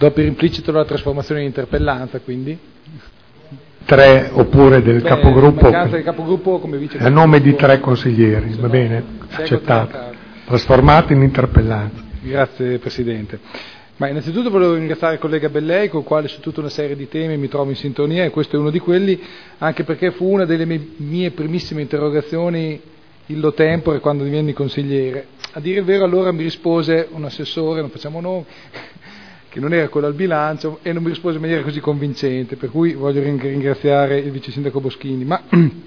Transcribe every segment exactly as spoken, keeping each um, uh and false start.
Do per implicito la trasformazione in interpellanza, quindi. Tre oppure del Beh, capogruppo, del capogruppo come vice a nome di tre consiglieri, va bene, accettato, trasformato in interpellanza. Grazie Presidente. Ma innanzitutto volevo ringraziare il collega Bellei, con il quale su tutta una serie di temi mi trovo in sintonia, e questo è uno di quelli, anche perché fu una delle mie, mie primissime interrogazioni illo tempore quando divenni consigliere. A dire il vero allora mi rispose un assessore, non facciamo nomi, che non era quello al bilancio, e non mi rispose in maniera così convincente, per cui voglio ringraziare il vice sindaco Boschini. Ma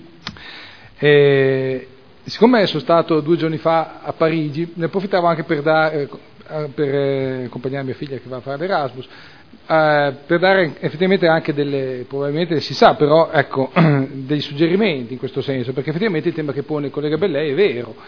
eh, siccome sono stato due giorni fa a Parigi, ne approfittavo anche per, dare, per eh, accompagnare mia figlia che va a fare l'Erasmus, eh, per dare effettivamente anche delle, probabilmente si sa, però ecco, dei suggerimenti in questo senso, perché effettivamente il tema che pone il collega Bellei è vero,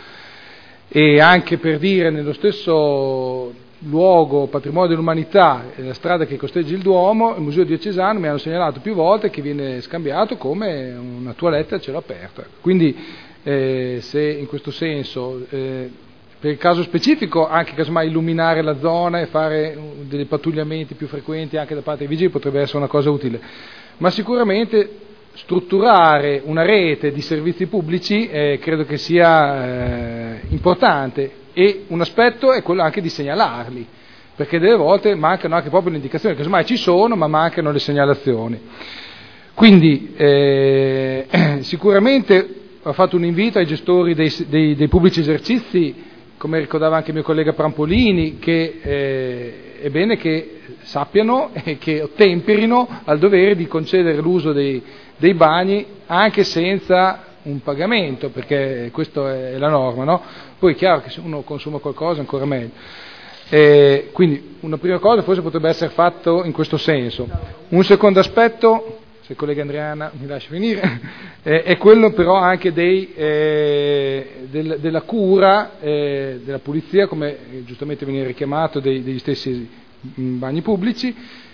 e anche per dire nello stesso luogo patrimonio dell'umanità, la strada che costeggia il Duomo, il Museo Diocesano mi hanno segnalato più volte che viene scambiato come una toilette a cielo aperto. Quindi eh, se in questo senso, eh, per il caso specifico, anche casomai illuminare la zona e fare dei pattugliamenti più frequenti anche da parte dei vigili potrebbe essere una cosa utile, ma sicuramente strutturare una rete di servizi pubblici eh, credo che sia eh, importante. E un aspetto è quello anche di segnalarli, perché delle volte mancano anche proprio le indicazioni, che casomai ci sono, ma mancano le segnalazioni. Quindi eh, sicuramente ho fatto un invito ai gestori dei, dei, dei pubblici esercizi, come ricordava anche il mio collega Prampolini, che eh, è bene che sappiano e che ottemperino al dovere di concedere l'uso dei, dei bagni anche senza un pagamento, perché questa è la norma, no? Poi è chiaro che se uno consuma qualcosa ancora meglio. Eh, quindi una prima cosa forse potrebbe essere fatto in questo senso. Un secondo aspetto, se il collega Andriana mi lascia finire, eh, è quello però anche dei, eh, del, della cura, eh, della pulizia, come giustamente veniva richiamato, dei, degli stessi bagni pubblici.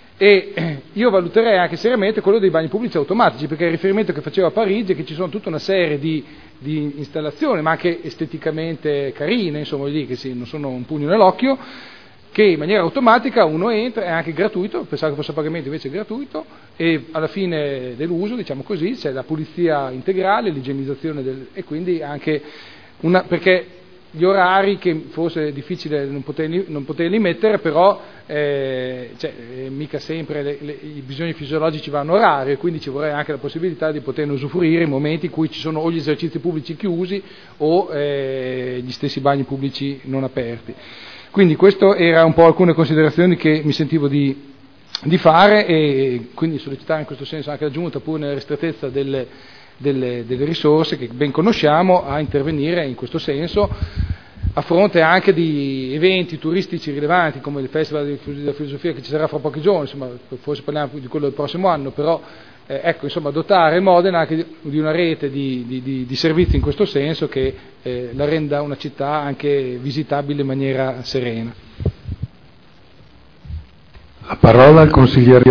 E io valuterei anche seriamente quello dei bagni pubblici automatici, perché il riferimento che facevo a Parigi è che ci sono tutta una serie di, di installazioni, ma anche esteticamente carine, insomma, lì, che sì, non sono un pugno nell'occhio, che in maniera automatica uno entra, è anche gratuito, pensavo che fosse a pagamento, invece è gratuito, e alla fine dell'uso, diciamo così, c'è la pulizia integrale, l'igienizzazione del, e quindi anche una, perché gli orari che forse è difficile non poterli, non poterli mettere, però eh, cioè, eh, mica sempre le, le, i bisogni fisiologici vanno orari, e quindi ci vorrei anche la possibilità di poterne usufruire in momenti in cui ci sono o gli esercizi pubblici chiusi o eh, gli stessi bagni pubblici non aperti. Quindi questo era un po' alcune considerazioni che mi sentivo di, di fare, e quindi sollecitare in questo senso anche la Giunta, pur nella ristrettezza delle Delle, delle risorse che ben conosciamo, a intervenire in questo senso, a fronte anche di eventi turistici rilevanti come il Festival della Filosofia che ci sarà fra pochi giorni, insomma, forse parliamo di quello del prossimo anno, però eh, ecco, insomma, dotare Modena anche di, di una rete di, di, di, di servizi in questo senso che eh, la renda una città anche visitabile in maniera serena. La parola al consigliere